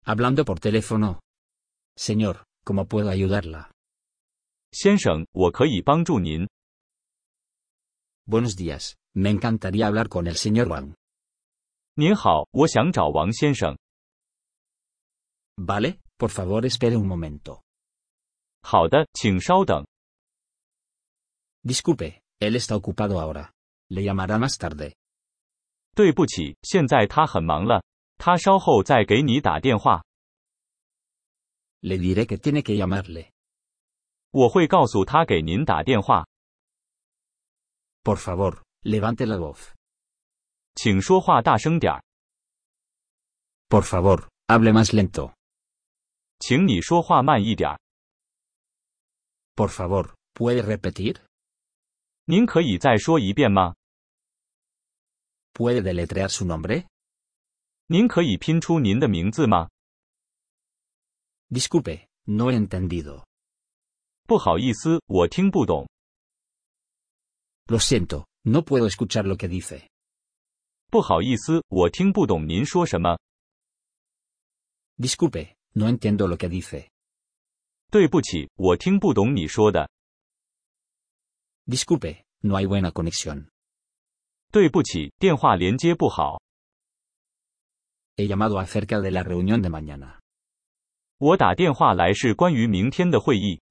Hablando por teléfono. Señor, ¿cómo puedo ayudarla? 先生，我可以帮助您。 Buenos días, me encantaría hablar con el señor Wang. 您好，我想找王先生。 Vale, por favor espere un momento. 好的，请稍等。 Disculpe, él está ocupado ahora. Le llamará más tarde. 对不起，现在他很忙了，他稍后再给你打电话。 Le diré que tiene que llamarle. 我会告诉他给您打电话。 Por favor, levante la voz. 请说话大声点儿。 Por favor, hable más lento. 请你说话慢一点儿。 Por favor, ¿puede repetir? 您可以再说一遍吗？ ¿Puede deletrear su nombre? 您可以拼出您的名字吗？ Disculpe, no he entendido. 不好意思，我听不懂。 Lo siento, no puedo escuchar lo que dice. 不好意思，我听不懂您说什么。 Disculpe, no entiendo lo que dice. 对不起，我听不懂你说的。 Disculpe, no hay buena conexión. 对不起，电话连接不好。 He llamado acerca de la reunión de mañana. 我打电话来是关于明天的会议。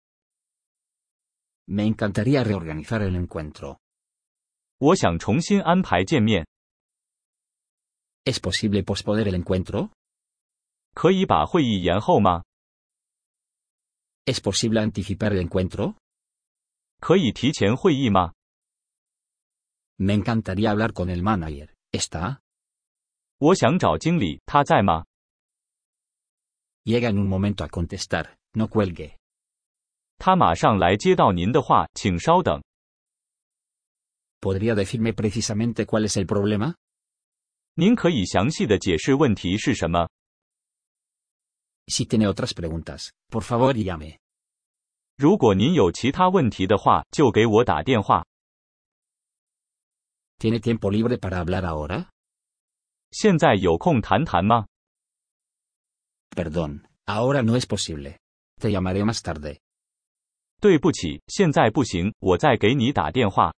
Me encantaría reorganizar el encuentro. 我想重新安排见面。 ¿Es posible posponer el encuentro? 可以把会议延后吗？ ¿Es posible anticipar el encuentro? 可以提前会议吗？ Me encantaría hablar con el manager. ¿Está? 我想找经理，他在吗？ Llega en un momento a contestar, no cuelgue. 他马上来接到您的话，请稍等。 ¿Podría decirme precisamente cuál es el problema? 您可以详细的解释问题是什么？ Si tiene otras preguntas, por favor llame. 如果您有其他问题的话，就给我打电话。 ¿Tiene tiempo libre para hablar ahora? 现在有空谈谈吗？ Perdón, ahora no es posible. Te llamaré más tarde. 对不起，现在不行，我再给你打电话。